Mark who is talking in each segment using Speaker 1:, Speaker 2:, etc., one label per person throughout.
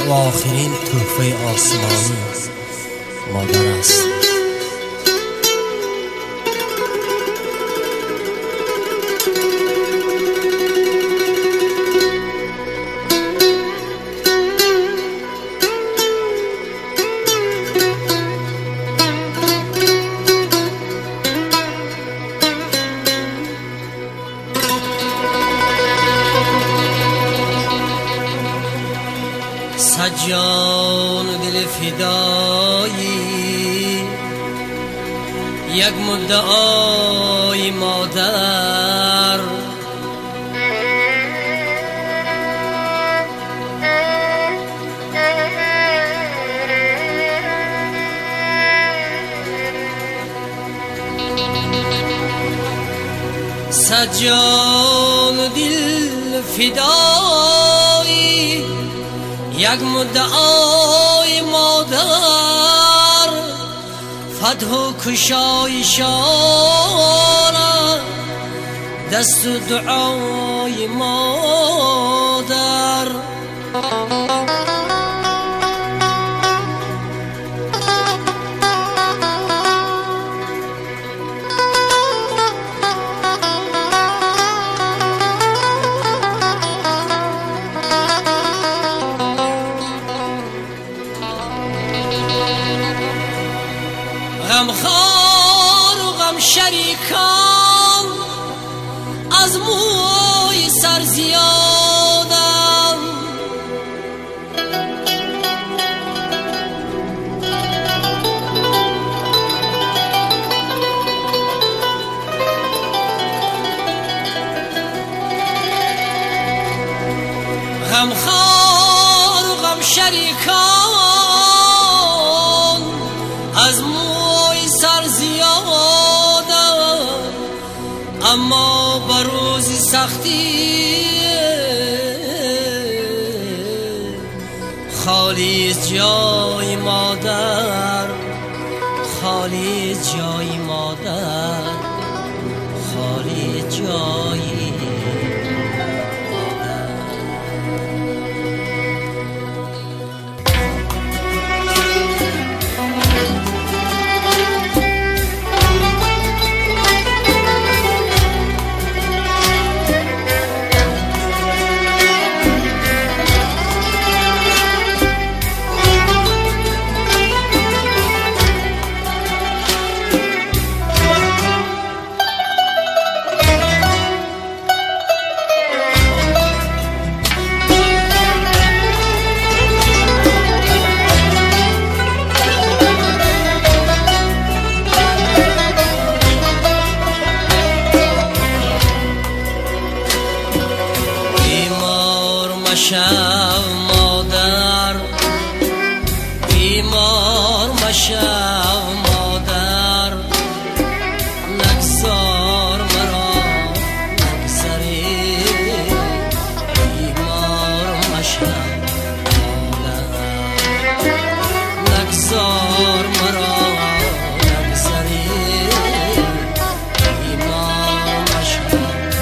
Speaker 1: و آخرین تحفه آسمانی مادر است.
Speaker 2: جان و دل فدایی یک مدعای مادر، صد جان و دل فدایی یک مدعای مادر، فتح و کشایشان دست و دعای مادر. غمخوار و غم شریکان از موی سر زیادم، غمخوار و غم شریکان از موی سر زیادم، اما بر روزی سختی خالی جای مادر، خالی جای مادر، خالی جای مشو مادر، بیمار مشو مادر، نگذار مرا نگذری، بیمار مشو مادر، نگذار مرا نگذری، بیمار مشو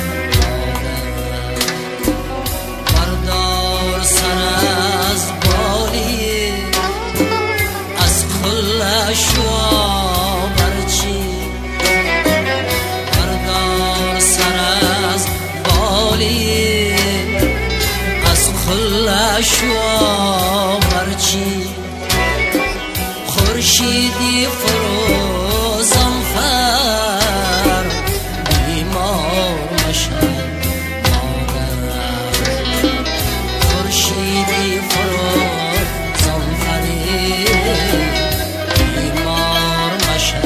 Speaker 2: مادر. سر از بالی از خلشوا برچی، بردار سر از بالی از خلشوا برچی، خورشیدی فروزم فر بیمار مشو خورشیدی فروز زنفری، بیمار مشو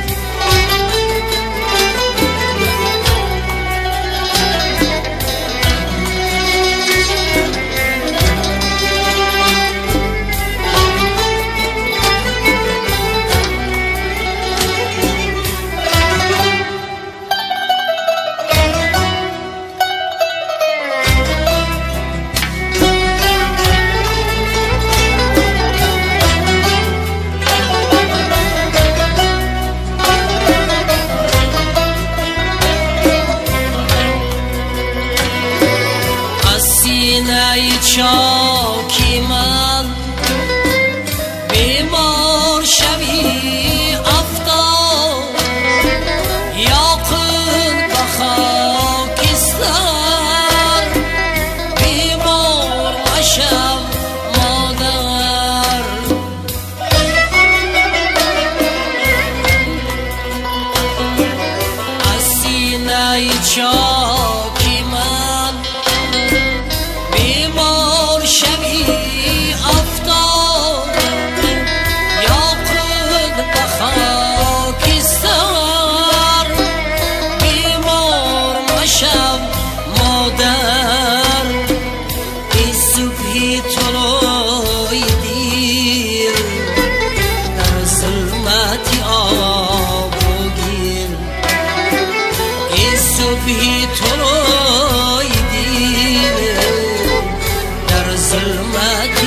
Speaker 2: مادر. ای چاکی من بیمار شوی افتاد یا کن به خاکستر بیمار مشم مادر از سینه چاکی من بیمار شوی افتاد یا خود به خاکستر بیمار مشم مادر ای صبحی طلوع دیر در ظلمت آب و گیر ای صبحی طلوع دیر در ظلمت